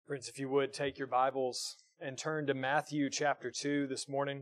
Friends, if you would take your Bibles and turn to Matthew chapter 2 this morning.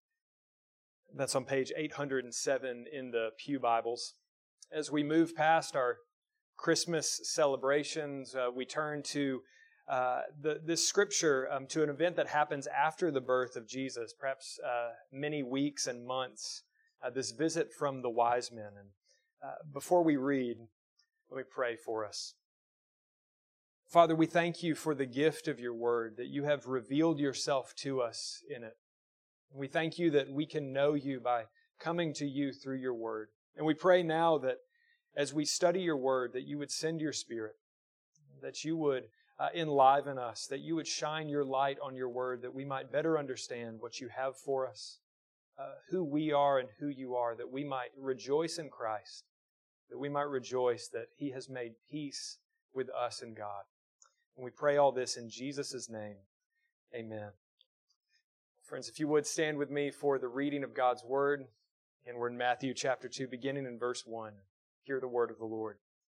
That's on page 807 in the Pew Bibles. As we move past our Christmas celebrations, we turn to this scripture to an event that happens after the birth of Jesus, perhaps many weeks and months, this visit from the wise men. And before we read, let me pray for us. Father, we thank you for the gift of your word, that you have revealed yourself to us in it. We thank you that we can know you by coming to you through your word. And we pray now that as we study your word, that you would send your Spirit, that you would enliven us, that you would shine your light on your word, that we might better understand what you have for us, who we are and who you are, that we might rejoice in Christ, that we might rejoice that he has made peace with us and God. And we pray all this in Jesus' name. Amen. Friends, if you would stand with me for the reading of God's Word. And we're in Matthew chapter 2, beginning in verse 1. Hear the word of the Lord.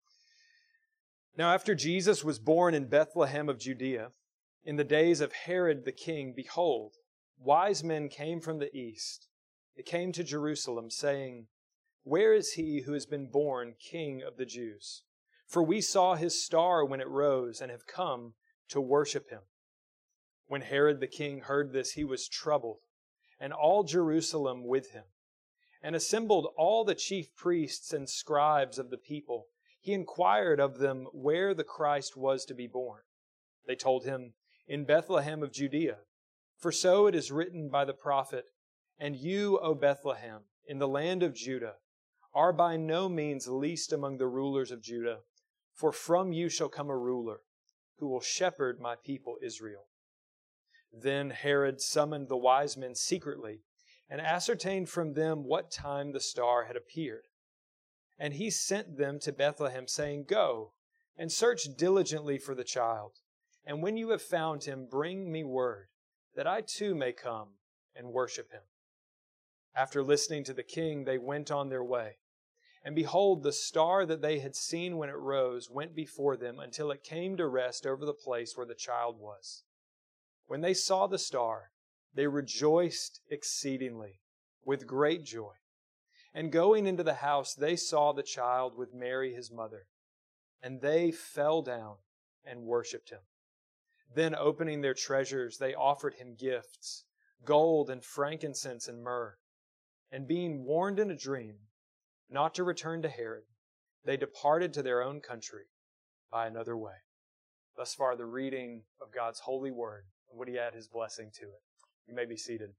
Now after Jesus was born in Bethlehem of Judea, in the days of Herod the king, behold, wise men came from the east. They came to Jerusalem, saying, "Where is he who has been born King of the Jews? For we saw his star when it rose and have come to worship him." When Herod the king heard this, he was troubled, and all Jerusalem with him, and assembled all the chief priests and scribes of the people. He inquired of them where the Christ was to be born. They told him, "In Bethlehem of Judea. For so it is written by the prophet, 'And you, O Bethlehem, in the land of Judah, are by no means least among the rulers of Judah. For from you shall come a ruler who will shepherd my people Israel.'" Then Herod summoned the wise men secretly and ascertained from them what time the star had appeared. And he sent them to Bethlehem, saying, "Go and search diligently for the child. And when you have found him, bring me word, that I too may come and worship him." After listening to the king, they went on their way. And behold, the star that they had seen when it rose went before them until it came to rest over the place where the child was. When they saw the star, they rejoiced exceedingly with great joy. And going into the house, they saw the child with Mary his mother. And they fell down and worshipped him. Then opening their treasures, they offered him gifts, gold and frankincense and myrrh. And being warned in a dream not to return to Herod, they departed to their own country by another way. Thus far, the reading of God's holy word. And would he add his blessing to it? You may be seated.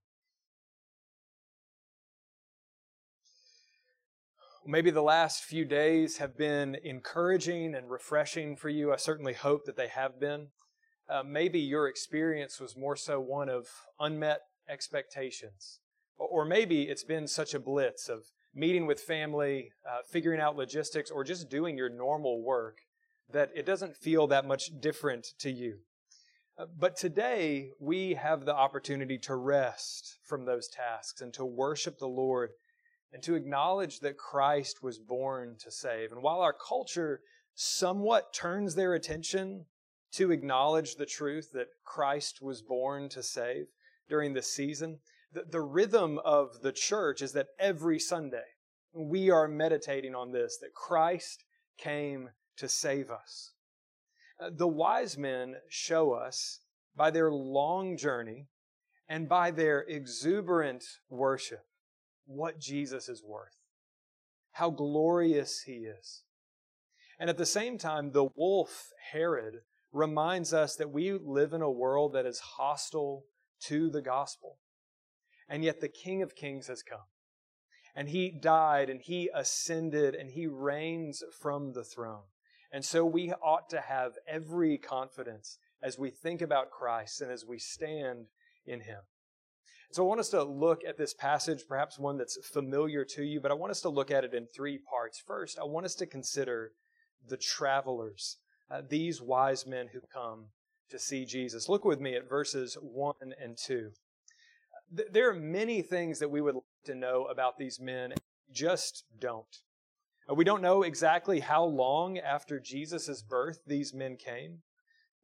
Maybe the last few days have been encouraging and refreshing for you. I certainly hope that they have been. Maybe your experience was more so one of unmet expectations. Or maybe it's been such a blitz of meeting with family, figuring out logistics, or just doing your normal work that it doesn't feel that much different to you. But today, we have the opportunity to rest from those tasks and to worship the Lord and to acknowledge that Christ was born to save. And while our culture somewhat turns their attention to acknowledge the truth that Christ was born to save during this season, the rhythm of the church is that every Sunday we are meditating on this, that Christ came to save us. The wise men show us by their long journey and by their exuberant worship what Jesus is worth, how glorious he is. And at the same time, the wolf, Herod, reminds us that we live in a world that is hostile to the gospel. And yet the King of Kings has come. And he died and he ascended and he reigns from the throne. And so we ought to have every confidence as we think about Christ and as we stand in him. So I want us to look at this passage, perhaps one that's familiar to you, but I want us to look at it in three parts. First, I want us to consider the travelers, these wise men who come to see Jesus. Look with me at verses 1 and 2. There are many things that we would like to know about these men, and we just don't. We don't know exactly how long after Jesus' birth these men came.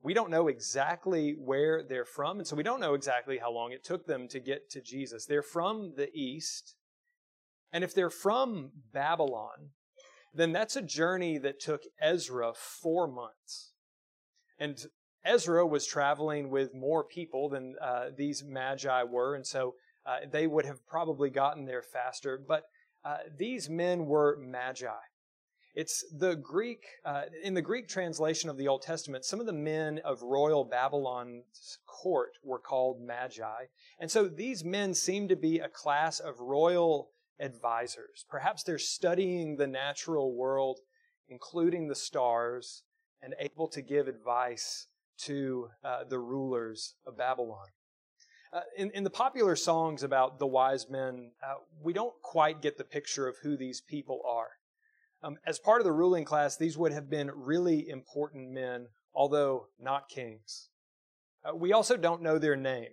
We don't know exactly where they're from, and so we don't know exactly how long it took them to get to Jesus. They're from the east, and if they're from Babylon, then that's a journey that took Ezra 4 months. And Ezra was traveling with more people than these magi were, and so they would have probably gotten there faster. But these men were magi. It's the Greek, in the Greek translation of the Old Testament, some of the men of royal Babylon's court were called magi. And so these men seem to be a class of royal advisors. Perhaps they're studying the natural world, including the stars, and able to give advice to the rulers of Babylon. In the popular songs about the wise men, we don't quite get the picture of who these people are. As part of the ruling class, these would have been really important men, although not kings. We also don't know their name.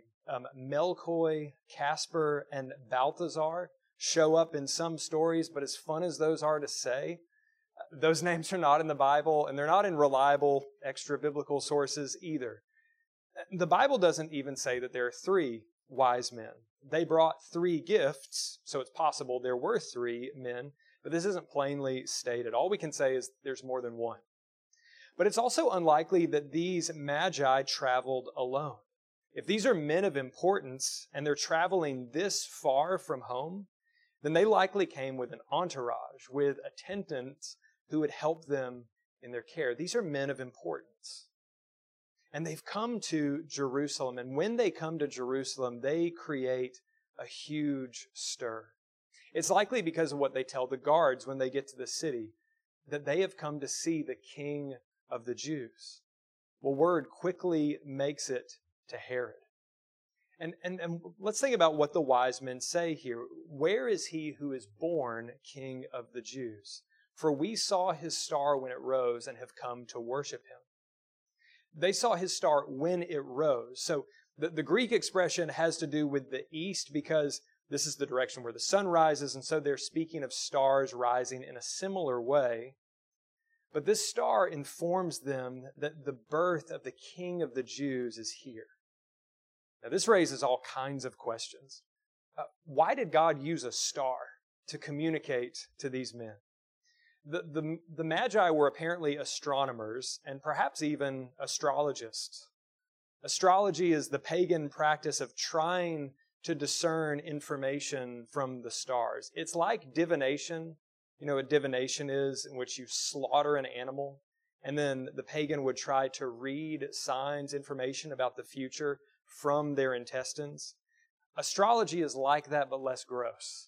Melkoi, Casper, and Balthazar show up in some stories, but as fun as those are to say, those names are not in the Bible, and they're not in reliable extra-biblical sources either. The Bible doesn't even say that there are 3 wise men. They brought 3 gifts, so it's possible there were 3 men, but this isn't plainly stated. All we can say is there's more than one. But it's also unlikely that these magi traveled alone. If these are men of importance and they're traveling this far from home, then they likely came with an entourage, with attendants who would help them in their care. These are men of importance. And they've come to Jerusalem, and when they come to Jerusalem, they create a huge stir. It's likely because of what they tell the guards when they get to the city, that they have come to see the King of the Jews. Well, word quickly makes it to Herod. And let's think about what the wise men say here. Where is he who is born King of the Jews? For we saw his star when it rose and have come to worship him. They saw his star when it rose. So the Greek expression has to do with the east because this is the direction where the sun rises, and so they're speaking of stars rising in a similar way. But this star informs them that the birth of the King of the Jews is here. Now, this raises all kinds of questions. Why did God use a star to communicate to these men? The Magi were apparently astronomers and perhaps even astrologists. Astrology is the pagan practice of trying to discern information from the stars. It's like divination. You know what divination is, in which you slaughter an animal, and then the pagan would try to read signs, information about the future from their intestines. Astrology is like that, but less gross.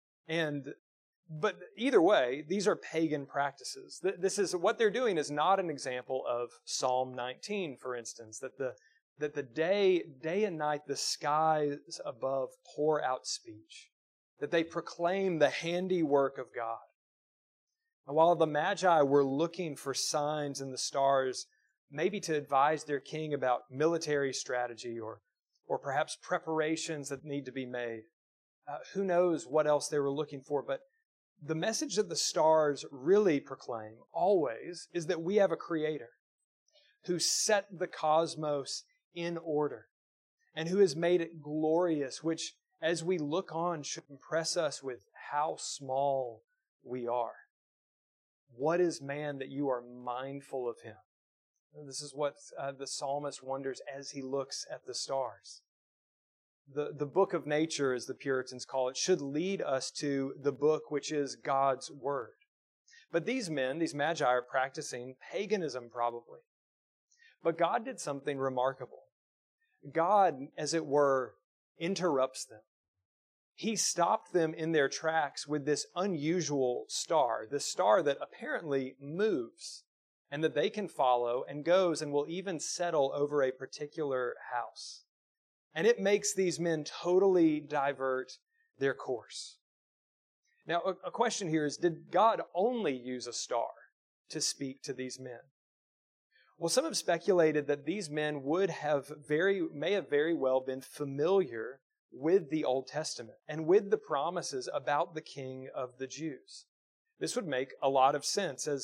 But either way, these are pagan practices. This is what they're doing is not an example of Psalm 19, for instance, that the day and night the skies above pour out speech, that they proclaim the handiwork of God. And while the Magi were looking for signs in the stars, maybe to advise their king about military strategy or perhaps preparations that need to be made, who knows what else they were looking for, but the message that the stars really proclaim always is that we have a creator who set the cosmos in order and who has made it glorious, which as we look on should impress us with how small we are. What is man that you are mindful of him? This is what the psalmist wonders as he looks at the stars. The book of nature, as the Puritans call it, should lead us to the book which is God's Word. But these men, these Magi, are practicing paganism probably. But God did something remarkable. God, as it were, interrupts them. He stopped them in their tracks with this unusual star, this star that apparently moves and that they can follow and goes and will even settle over a particular house. And it makes these men totally divert their course. Now, a question here is, did God only use a star to speak to these men? Well, some have speculated that these men may have very well been familiar with the Old Testament and with the promises about the King of the Jews. This would make a lot of sense, as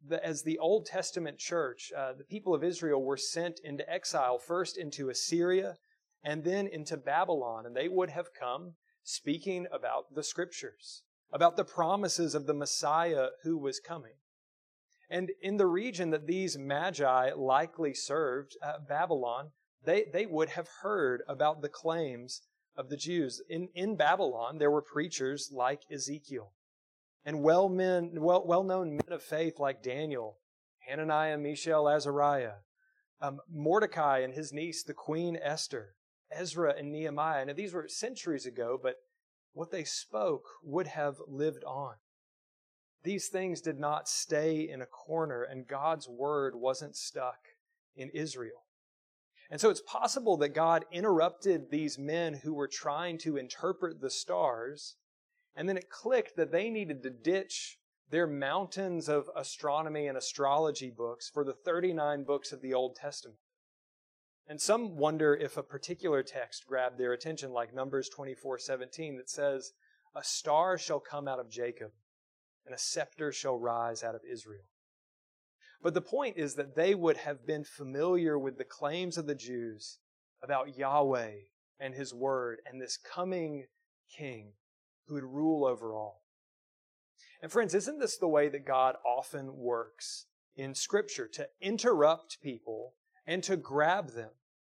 as the Old Testament church, the people of Israel were sent into exile, first into Assyria and then into Babylon. And they would have come speaking about the Scriptures, about the promises of the Messiah who was coming. And in the region that these magi likely served, Babylon, they would have heard about the claims of the Jews. In Babylon, there were preachers like Ezekiel and well-known men of faith like Daniel, Hananiah, Mishael, Azariah, Mordecai and his niece, the Queen Esther, Ezra and Nehemiah. Now, these were centuries ago, but what they spoke would have lived on. These things did not stay in a corner, and God's word wasn't stuck in Israel. And so it's possible that God interrupted these men who were trying to interpret the stars, and then it clicked that they needed to ditch their mountains of astronomy and astrology books for the 39 books of the Old Testament. And some wonder if a particular text grabbed their attention, like Numbers 24:17, that says, "A star shall come out of Jacob, and a scepter shall rise out of Israel." But the point is that they would have been familiar with the claims of the Jews about Yahweh and His Word and this coming King who would rule over all. And friends, isn't this the way that God often works in Scripture, to interrupt people and to grab them?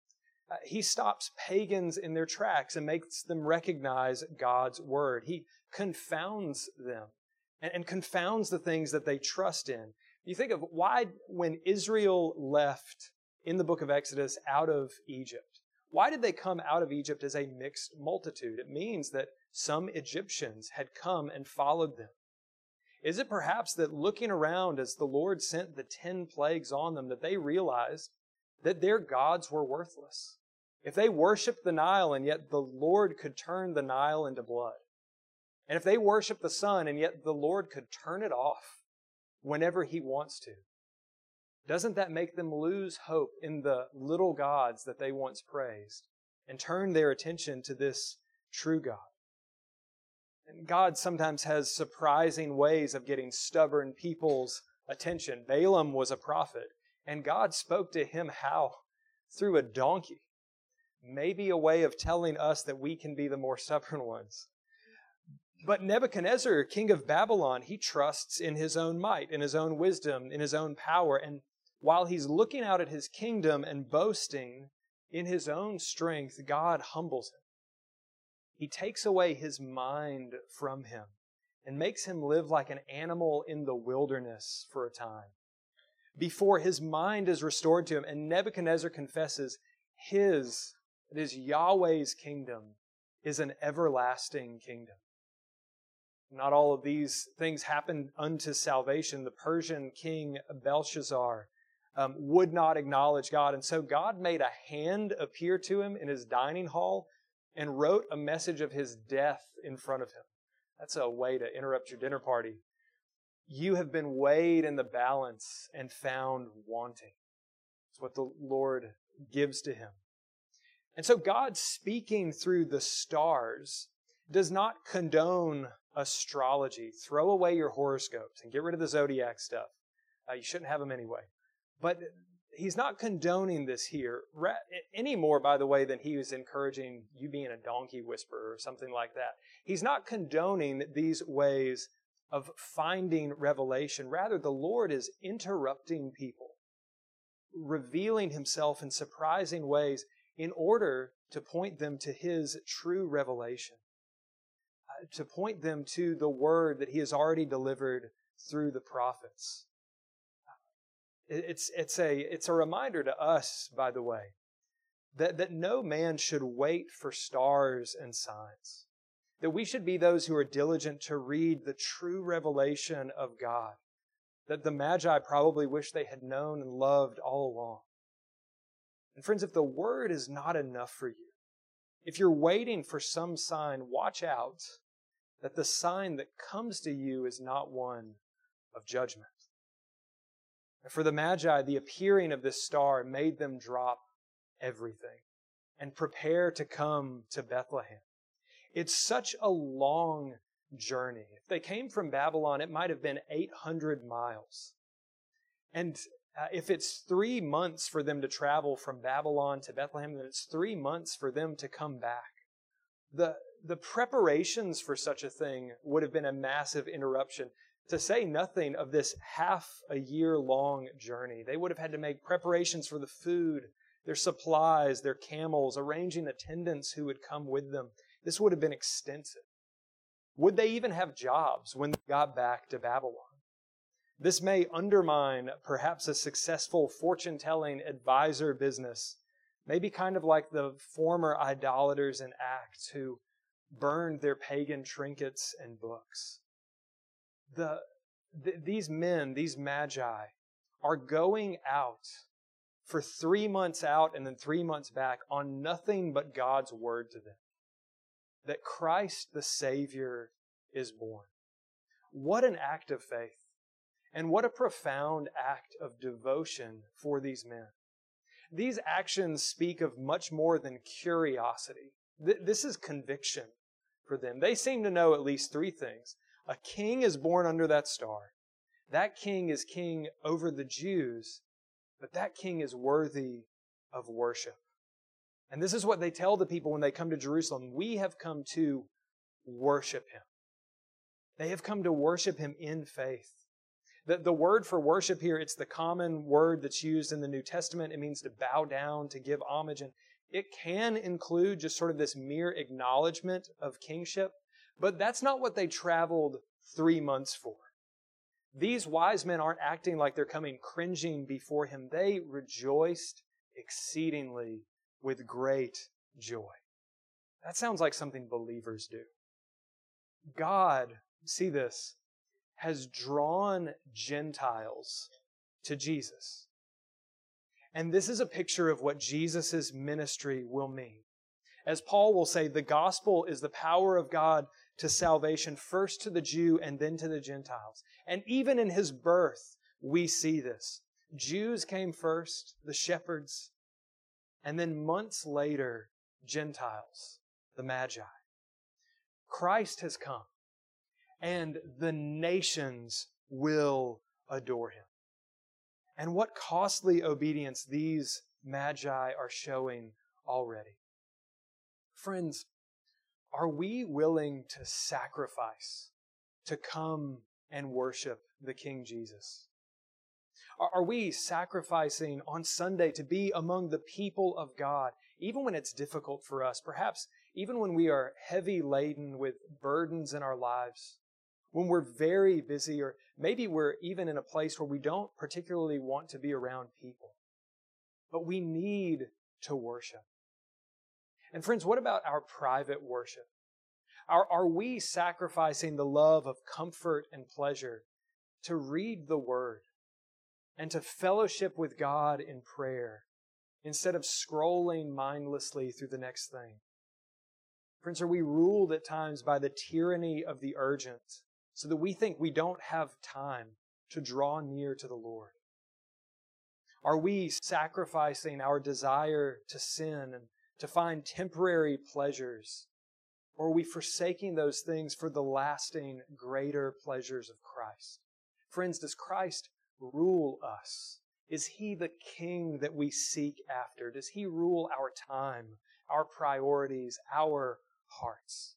He stops pagans in their tracks and makes them recognize God's Word. He confounds them and confounds the things that they trust in. You think of why, when Israel left in the book of Exodus out of Egypt, why did they come out of Egypt as a mixed multitude? It means that some Egyptians had come and followed them. Is it perhaps that looking around as the Lord sent the 10 plagues on them, that they realized that their gods were worthless? If they worshiped the Nile and yet the Lord could turn the Nile into blood, and if they worshiped the sun and yet the Lord could turn it off whenever He wants to, doesn't that make them lose hope in the little gods that they once praised and turn their attention to this true God? And God sometimes has surprising ways of getting stubborn people's attention. Balaam was a prophet, and God spoke to him how? Through a donkey. Maybe a way of telling us that we can be the more stubborn ones. But Nebuchadnezzar, king of Babylon, he trusts in his own might, in his own wisdom, in his own power. And while he's looking out at his kingdom and boasting in his own strength, God humbles him. He takes away his mind from him and makes him live like an animal in the wilderness for a time, before his mind is restored to him. And Nebuchadnezzar confesses it is Yahweh's kingdom is an everlasting kingdom. Not all of these things happened unto salvation. The Persian king Belshazzar would not acknowledge God. And so God made a hand appear to him in his dining hall and wrote a message of his death in front of him. That's a way to interrupt your dinner party. You have been weighed in the balance and found wanting. That's what the Lord gives to him. And so God, speaking through the stars, does not condone astrology. Throw away your horoscopes and get rid of the zodiac stuff. You shouldn't have them anyway. But He's not condoning this here any more, by the way, than He was encouraging you being a donkey whisperer or something like that. He's not condoning these ways of finding revelation. Rather, the Lord is interrupting people, revealing Himself in surprising ways in order to point them to His true revelation, to point them to the word that He has already delivered through the prophets. It's a reminder to us, by the way, that no man should wait for stars and signs, that we should be those who are diligent to read the true revelation of God, that the Magi probably wish they had known and loved all along. And friends, if the word is not enough for you, if you're waiting for some sign, watch out that the sign that comes to you is not one of judgment. For the Magi, the appearing of this star made them drop everything and prepare to come to Bethlehem. It's such a long journey. If they came from Babylon, it might have been 800 miles. And if it's 3 months for them to travel from Babylon to Bethlehem, then it's 3 months for them to come back. The preparations for such a thing would have been a massive interruption, to say nothing of this half a year long journey. They would have had to make preparations for the food, their supplies, their camels, arranging attendants who would come with them. This would have been extensive. Would they even have jobs when they got back to Babylon? This may undermine perhaps a successful fortune-telling advisor business, maybe kind of like the former idolaters in Acts who burned their pagan trinkets and books. These men, these magi, are going out for 3 months out and then 3 months back on nothing but God's word to them. That Christ the Savior is born. What an act of faith. And what a profound act of devotion for these men. These actions speak of much more than curiosity. This is conviction for them. They seem to know at least 3 things. A king is born under that star. That king is king over the Jews, but that king is worthy of worship. And this is what they tell the people when they come to Jerusalem. We have come to worship Him. They have come to worship Him in faith. The word for worship here, it's the common word that's used in the New Testament. It means to bow down, to give homage. And it can include just sort of this mere acknowledgement of kingship. But that's not what they traveled 3 months for. These wise men aren't acting like they're coming cringing before Him. They rejoiced exceedingly with great joy. That sounds like something believers do. God, see this, has drawn Gentiles to Jesus. And this is a picture of what Jesus' ministry will mean. As Paul will say, the gospel is the power of God to salvation, first to the Jew and then to the Gentiles. And even in His birth, we see this. Jews came first, the shepherds, and then months later, Gentiles, the Magi. Christ has come, and the nations will adore Him. And what costly obedience these Magi are showing already. Friends, are we willing to sacrifice to come and worship the King Jesus? Are we sacrificing on Sunday to be among the people of God, even when it's difficult for us, perhaps even when we are heavy laden with burdens in our lives, when we're very busy, or maybe we're even in a place where we don't particularly want to be around people, but we need to worship? And friends, what about our private worship? Are we sacrificing the love of comfort and pleasure to read the Word and to fellowship with God in prayer instead of scrolling mindlessly through the next thing? Friends, are we ruled at times by the tyranny of the urgent so that we think we don't have time to draw near to the Lord? Are we sacrificing our desire to sin and to find temporary pleasures? Or are we forsaking those things for the lasting, greater pleasures of Christ? Friends, does Christ rule us? Is He the King that we seek after? Does He rule our time, our priorities, our hearts?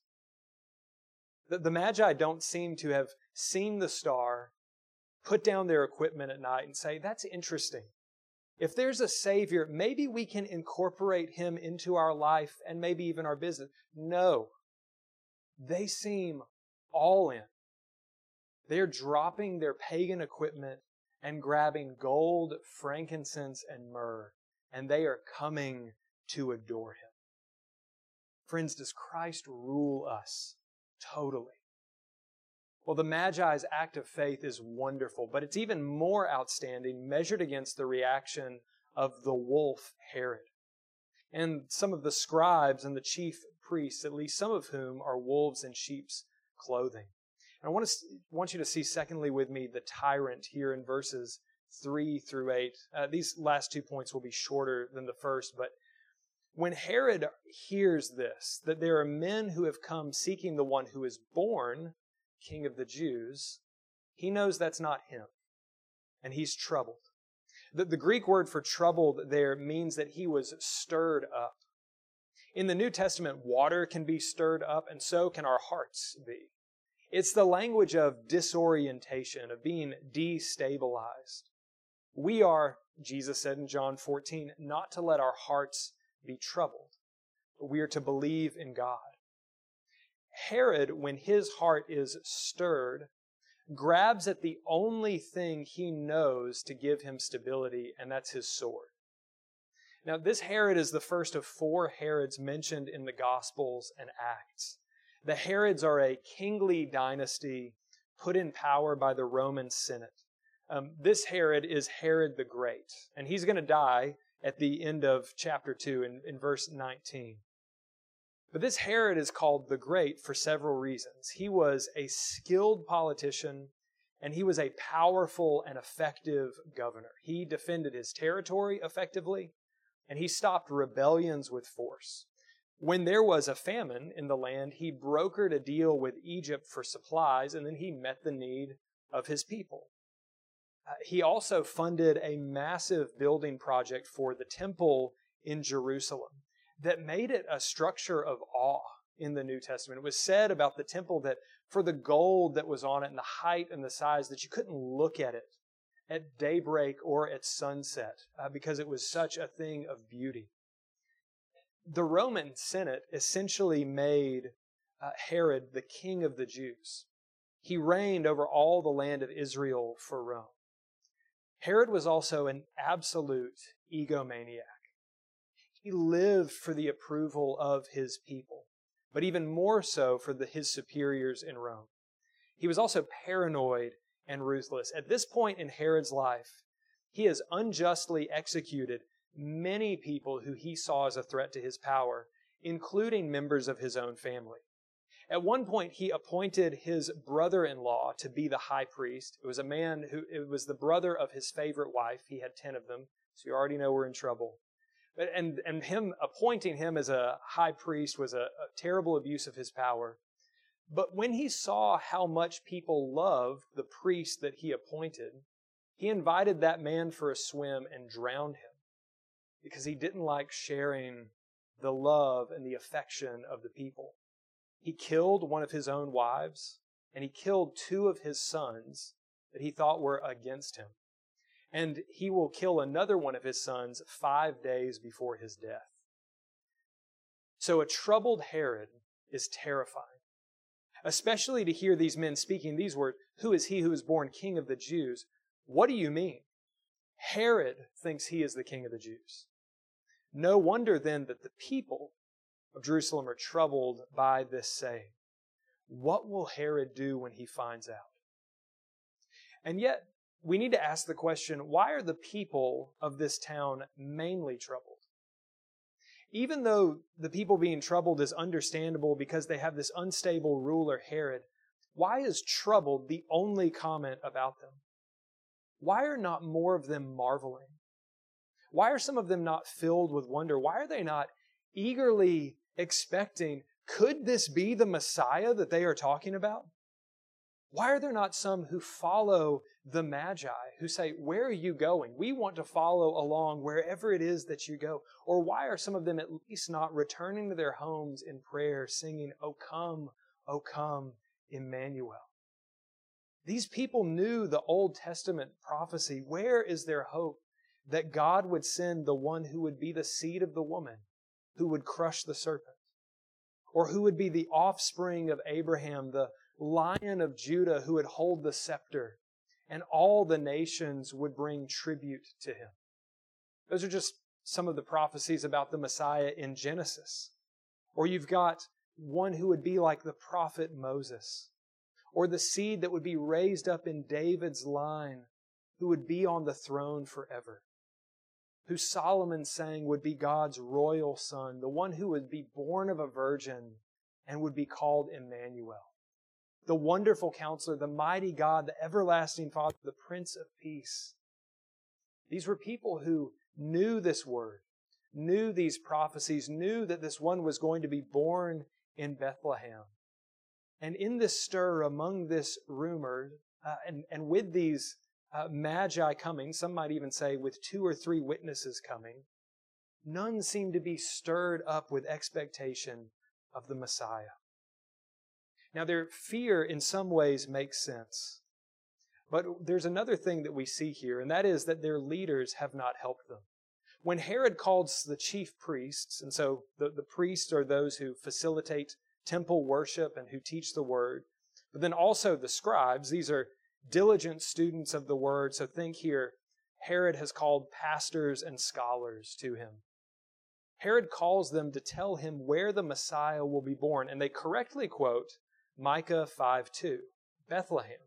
The Magi don't seem to have seen the star, put down their equipment at night and say, that's interesting. If there's a Savior, maybe we can incorporate Him into our life and maybe even our business. No. They seem all in. They're dropping their pagan equipment and grabbing gold, frankincense, and myrrh, and they are coming to adore Him. Friends, does Christ rule us totally? Well, the Magi's act of faith is wonderful, but it's even more outstanding measured against the reaction of the wolf Herod and some of the scribes and the chief priests, at least some of whom are wolves in sheep's clothing. And I want you to see, secondly, with me, the tyrant here in verses 3 through 8. These last 2 points will be shorter than the first, but when Herod hears this, that there are men who have come seeking the one who is born King of the Jews, he knows that's not him. and he's troubled. The Greek word for troubled there means that he was stirred up. In the New Testament, water can be stirred up, and so can our hearts be. It's the language of disorientation, of being destabilized. We are, Jesus said in John 14, not to let our hearts be troubled, but we are to believe in God. Herod, when his heart is stirred, grabs at the only thing he knows to give him stability, and that's his sword. Now, this Herod is the first of 4 Herods mentioned in the Gospels and Acts. The Herods are a kingly dynasty put in power by the Roman Senate. This Herod is Herod the Great, and he's going to die at the end of chapter 2 in verse 19. But this Herod is called the Great for several reasons. He was a skilled politician, and he was a powerful and effective governor. He defended his territory effectively, and he stopped rebellions with force. When there was a famine in the land, he brokered a deal with Egypt for supplies, and then he met the need of his people. He also funded a massive building project for the temple in Jerusalem that made it a structure of awe in the New Testament. It was said about the temple that for the gold that was on it and the height and the size that you couldn't look at it at daybreak or at sunset because it was such a thing of beauty. The Roman Senate essentially made Herod the king of the Jews. He reigned over all the land of Israel for Rome. Herod was also an absolute egomaniac. He lived for the approval of his people, but even more so for his superiors in Rome. He was also paranoid and ruthless. At this point in Herod's life, he has unjustly executed many people who he saw as a threat to his power, including members of his own family. At one point, he appointed his brother-in-law to be the high priest. It was it was the brother of his favorite wife. He had 10 of them, so you already know we're in trouble. And him appointing him as a high priest was a terrible abuse of his power. But when he saw how much people loved the priest that he appointed, he invited that man for a swim and drowned him because he didn't like sharing the love and the affection of the people. He killed one of his own wives, and he killed 2 of his sons that he thought were against him. And he will kill another one of his sons 5 days before his death. So a troubled Herod is terrifying, especially to hear these men speaking these words, "Who is he who is born king of the Jews?" What do you mean? Herod thinks he is the king of the Jews. No wonder then that the people of Jerusalem are troubled by this saying. What will Herod do when he finds out? And yet, we need to ask the question, why are the people of this town mainly troubled? Even though the people being troubled is understandable because they have this unstable ruler, Herod, why is troubled the only comment about them? Why are not more of them marveling? Why are some of them not filled with wonder? Why are they not eagerly expecting, could this be the Messiah that they are talking about? Why are there not some who follow the Magi, who say, "Where are you going? We want to follow along wherever it is that you go." Or why are some of them at least not returning to their homes in prayer, singing, O come, Emmanuel"? These people knew the Old Testament prophecy. Where is their hope that God would send the one who would be the seed of the woman, who would crush the serpent? Or who would be the offspring of Abraham, the Lion of Judah who would hold the scepter, and all the nations would bring tribute to him? Those are just some of the prophecies about the Messiah in Genesis. Or you've got one who would be like the prophet Moses, or the seed that would be raised up in David's line, who would be on the throne forever, who Solomon sang would be God's royal son, the one who would be born of a virgin and would be called Emmanuel. The wonderful counselor, the mighty God, the everlasting Father, the Prince of Peace. These were people who knew this word, knew these prophecies, knew that this one was going to be born in Bethlehem. And in this stir, among this rumor, and with these magi coming, some might even say with 2 or 3 witnesses coming, none seem to be stirred up with expectation of the Messiah. Now, their fear in some ways makes sense. But there's another thing that we see here, and that is that their leaders have not helped them. When Herod calls the chief priests, and so the priests are those who facilitate temple worship and who teach the word, but then also the scribes, these are diligent students of the word. So think here, Herod has called pastors and scholars to him. Herod calls them to tell him where the Messiah will be born, and they correctly quote Micah 5:2, Bethlehem.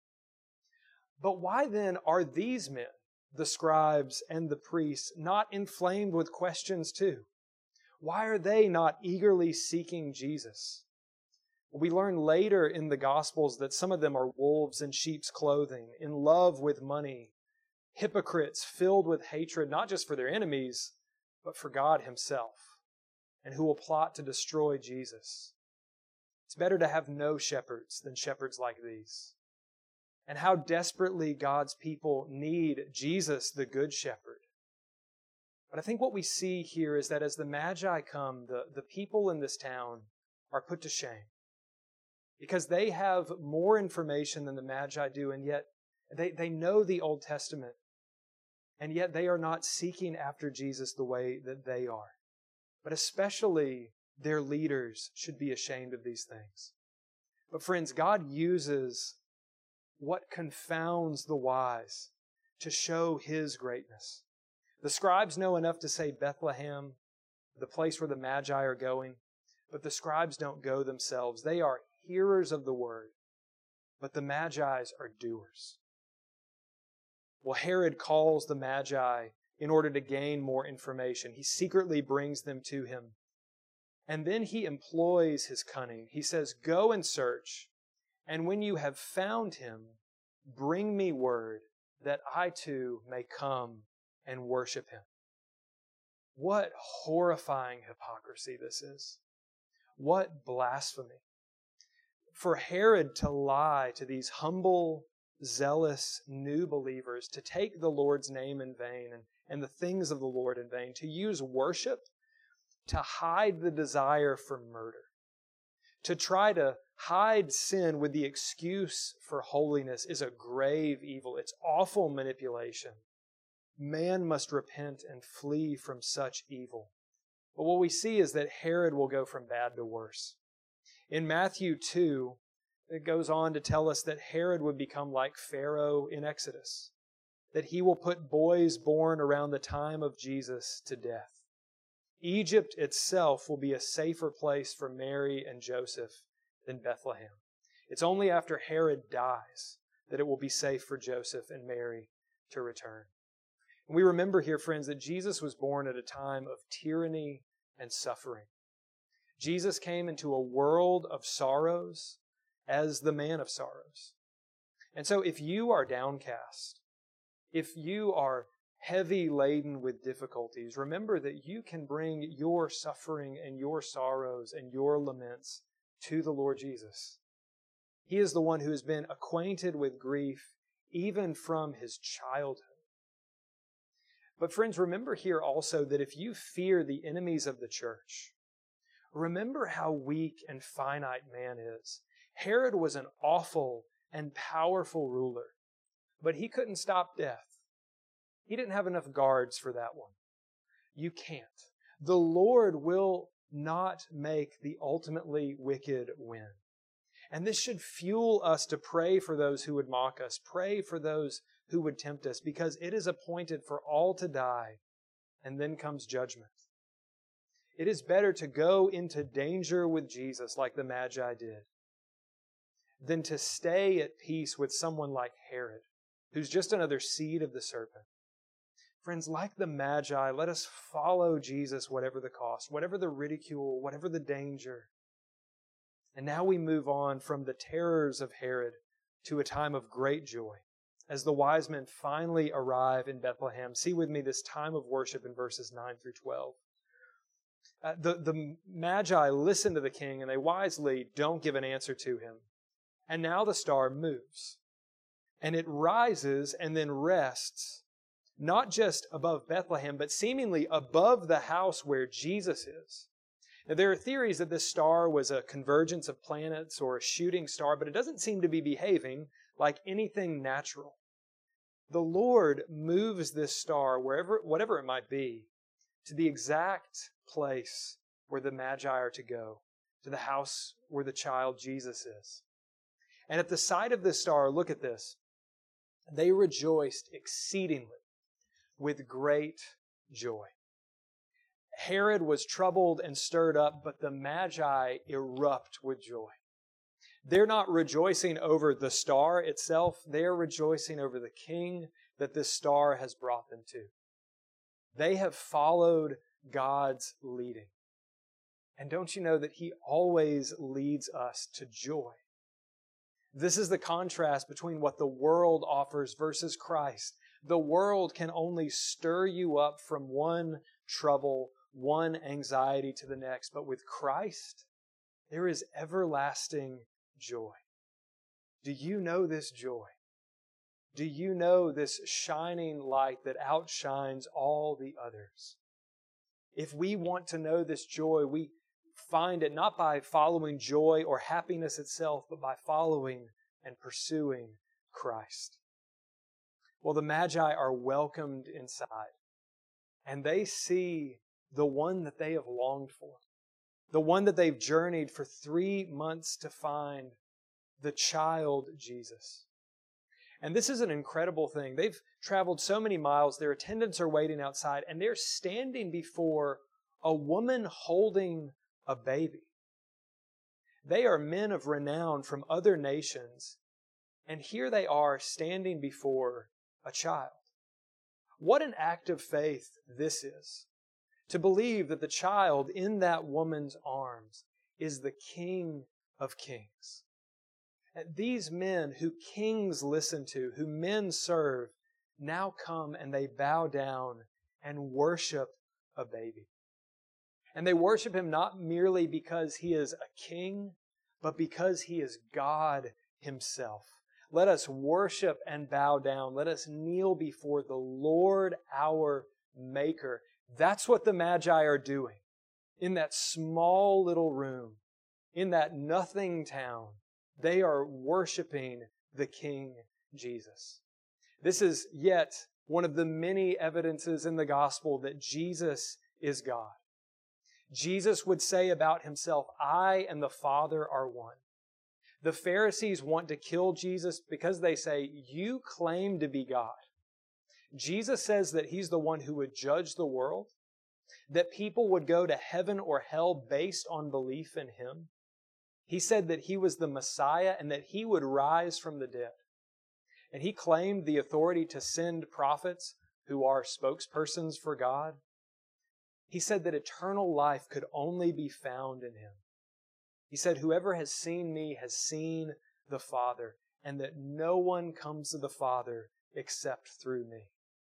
But why then are these men, the scribes and the priests, not inflamed with questions too? Why are they not eagerly seeking Jesus? We learn later in the Gospels that some of them are wolves in sheep's clothing, in love with money, hypocrites filled with hatred, not just for their enemies, but for God Himself, and who will plot to destroy Jesus. It's better to have no shepherds than shepherds like these. And how desperately God's people need Jesus, the Good Shepherd. But I think what we see here is that as the Magi come, the people in this town are put to shame. Because they have more information than the Magi do, and yet they know the Old Testament, and yet they are not seeking after Jesus the way that they are. But especially their leaders should be ashamed of these things. But friends, God uses what confounds the wise to show His greatness. The scribes know enough to say Bethlehem, the place where the Magi are going, but the scribes don't go themselves. They are hearers of the word, but the Magi are doers. Well, Herod calls the Magi in order to gain more information. He secretly brings them to him. And then he employs his cunning. He says, "Go and search, and when you have found him, bring me word that I too may come and worship him." What horrifying hypocrisy this is. What blasphemy. For Herod to lie to these humble, zealous, new believers, to take the Lord's name in vain and the things of the Lord in vain, to use worship to hide the desire for murder, to try to hide sin with the excuse for holiness is a grave evil. It's awful manipulation. Man must repent and flee from such evil. But what we see is that Herod will go from bad to worse. In Matthew 2, it goes on to tell us that Herod would become like Pharaoh in Exodus, that he will put boys born around the time of Jesus to death. Egypt itself will be a safer place for Mary and Joseph than Bethlehem. It's only after Herod dies that it will be safe for Joseph and Mary to return. And we remember here, friends, that Jesus was born at a time of tyranny and suffering. Jesus came into a world of sorrows as the man of sorrows. And so if you are downcast, if you are heavy laden with difficulties, remember that you can bring your suffering and your sorrows and your laments to the Lord Jesus. He is the one who has been acquainted with grief even from his childhood. But friends, remember here also that if you fear the enemies of the church, remember how weak and finite man is. Herod was an awful and powerful ruler, but he couldn't stop death. He didn't have enough guards for that one. You can't. The Lord will not make the ultimately wicked win. And this should fuel us to pray for those who would mock us, pray for those who would tempt us, because it is appointed for all to die, and then comes judgment. It is better to go into danger with Jesus like the Magi did than to stay at peace with someone like Herod, who's just another seed of the serpent. Friends, like the Magi, let us follow Jesus whatever the cost, whatever the ridicule, whatever the danger. And now we move on from the terrors of Herod to a time of great joy as the wise men finally arrive in Bethlehem. See with me this time of worship in verses 9 through 12. The Magi listen to the king and they wisely don't give an answer to him. And now the star moves. And it rises and then rests, not just above Bethlehem, but seemingly above the house where Jesus is. Now, there are theories that this star was a convergence of planets or a shooting star, but it doesn't seem to be behaving like anything natural. The Lord moves this star, whatever it might be, to the exact place where the Magi are to go, to the house where the child Jesus is. And at the sight of this star, look at this. They rejoiced exceedingly with great joy. Herod was troubled and stirred up, but the Magi erupt with joy. They're not rejoicing over the star itself. They're rejoicing over the king that this star has brought them to. They have followed God's leading. And don't you know that He always leads us to joy? This is the contrast between what the world offers versus Christ. The world can only stir you up from one trouble, one anxiety to the next. But with Christ, there is everlasting joy. Do you know this joy? Do you know this shining light that outshines all the others? If we want to know this joy, we find it not by following joy or happiness itself, but by following and pursuing Christ. Well, the Magi are welcomed inside, and they see the one that they have longed for, the one that they've journeyed for 3 months to find, the child Jesus. And this is an incredible thing. They've traveled so many miles, their attendants are waiting outside, and they're standing before a woman holding a baby. They are men of renown from other nations, and here they are standing before a child. What an act of faith this is, to believe that the child in that woman's arms is the King of Kings. And these men who kings listen to, who men serve, now come and they bow down and worship a baby. And they worship Him not merely because He is a king, but because He is God Himself. Let us worship and bow down. Let us kneel before the Lord our Maker. That's what the Magi are doing in that small little room, in that nothing town. They are worshiping the King Jesus. This is yet one of the many evidences in the gospel that Jesus is God. Jesus would say about Himself, "I and the Father are one." The Pharisees want to kill Jesus because they say, "You claim to be God." Jesus says that He's the one who would judge the world, that people would go to heaven or hell based on belief in Him. He said that He was the Messiah and that He would rise from the dead. And He claimed the authority to send prophets who are spokespersons for God. He said that eternal life could only be found in Him. He said, "Whoever has seen me has seen the Father, and that no one comes to the Father except through me."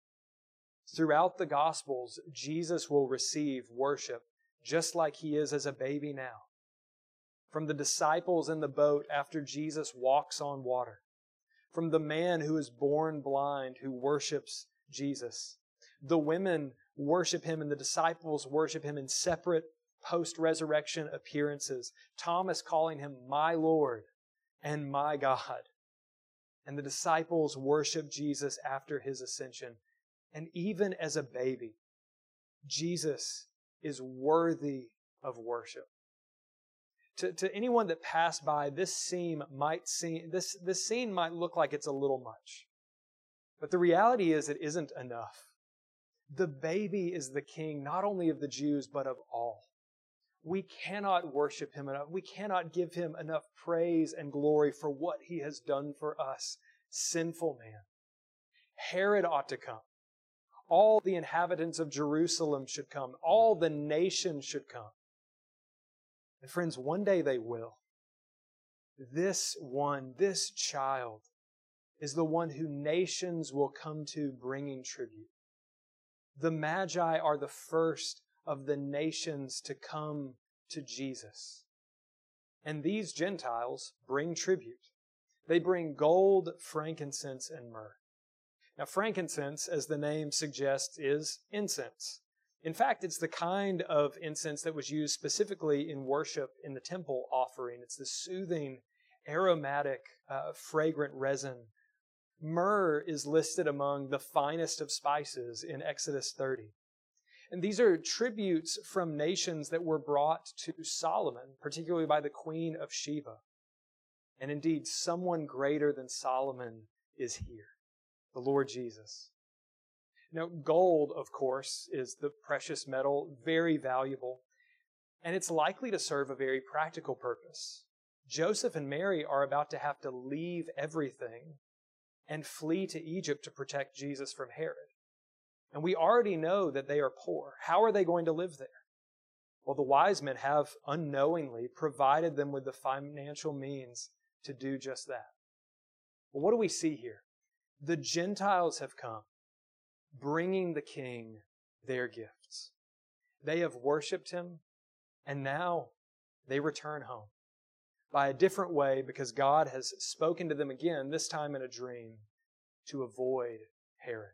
Throughout the Gospels, Jesus will receive worship just like He is as a baby now. From the disciples in the boat after Jesus walks on water. From the man who is born blind who worships Jesus. The women worship Him and the disciples worship Him in separate post-resurrection appearances. Thomas calling Him my Lord and my God. And the disciples worship Jesus after His ascension. And even as a baby, Jesus is worthy of worship. To anyone that passed by, this scene might look like it's a little much. But the reality is it isn't enough. The baby is the King, not only of the Jews, but of all. We cannot worship Him enough. We cannot give Him enough praise and glory for what He has done for us, sinful man. Herod ought to come. All the inhabitants of Jerusalem should come. All the nations should come. And friends, one day they will. This child, is the one who nations will come to bringing tribute. The Magi are the first of the nations to come to Jesus. And these Gentiles bring tribute. They bring gold, frankincense, and myrrh. Now, frankincense, as the name suggests, is incense. In fact, it's the kind of incense that was used specifically in worship in the temple offering. It's the soothing, aromatic, fragrant resin. Myrrh is listed among the finest of spices in Exodus 30. And these are tributes from nations that were brought to Solomon, particularly by the Queen of Sheba. And indeed, someone greater than Solomon is here, the Lord Jesus. Now, gold, of course, is the precious metal, very valuable, and it's likely to serve a very practical purpose. Joseph and Mary are about to have to leave everything and flee to Egypt to protect Jesus from Herod. And we already know that they are poor. How are they going to live there? Well, the wise men have unknowingly provided them with the financial means to do just that. Well, what do we see here? The Gentiles have come, bringing the king their gifts. They have worshiped him, and now they return home by a different way because God has spoken to them again, this time in a dream, to avoid Herod.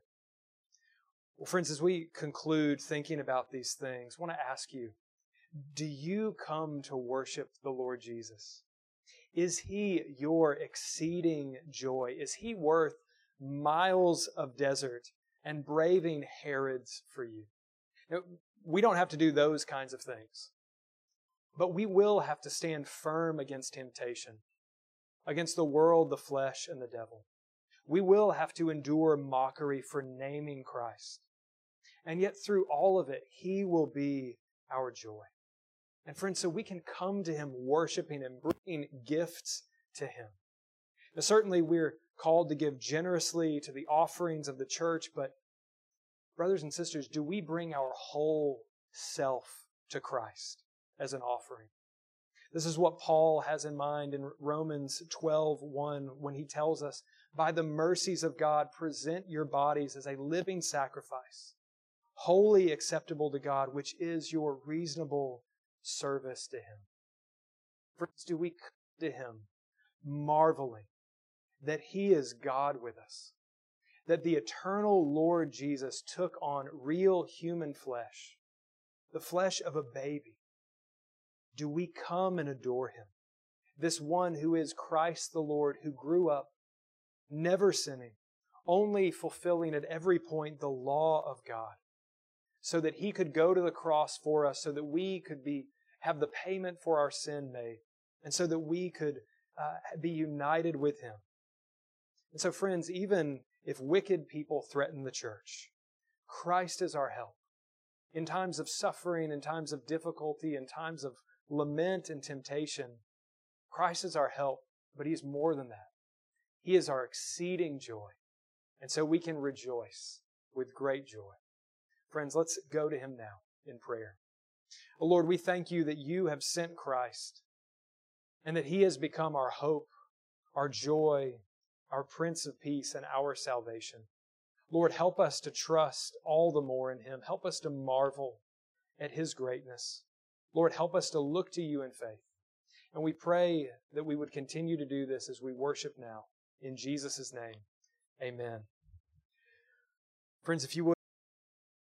Well, friends, as we conclude thinking about these things, I want to ask you, do you come to worship the Lord Jesus? Is he your exceeding joy? Is he worth miles of desert and braving Herods for you? Now, we don't have to do those kinds of things, but we will have to stand firm against temptation, against the world, the flesh, and the devil. We will have to endure mockery for naming Christ. And yet through all of it, he will be our joy. And friends, so we can come to him worshiping and bringing gifts to him. Now, certainly we're called to give generously to the offerings of the church, but brothers and sisters, do we bring our whole self to Christ as an offering? This is what Paul has in mind in Romans 12:1 when he tells us, by the mercies of God, present your bodies as a living sacrifice, wholly acceptable to God, which is your reasonable service to him. Friends, do we come to him marveling that he is God with us, that the eternal Lord Jesus took on real human flesh, the flesh of a baby? Do we come and adore him, this one who is Christ the Lord, who grew up, never sinning, only fulfilling at every point the law of God, so that he could go to the cross for us, so that we could have the payment for our sin made, and so that we could be united with him. And so, friends, even if wicked people threaten the church, Christ is our help. In times of suffering, in times of difficulty, in times of lament and temptation, Christ is our help, but he's more than that. He is our exceeding joy. And so we can rejoice with great joy. Friends, let's go to him now in prayer. Oh Lord, we thank you that you have sent Christ and that he has become our hope, our joy, our Prince of Peace, and our salvation. Lord, help us to trust all the more in him. Help us to marvel at his greatness. Lord, help us to look to you in faith. And we pray that we would continue to do this as we worship now. In Jesus' name, amen. Friends, if you would,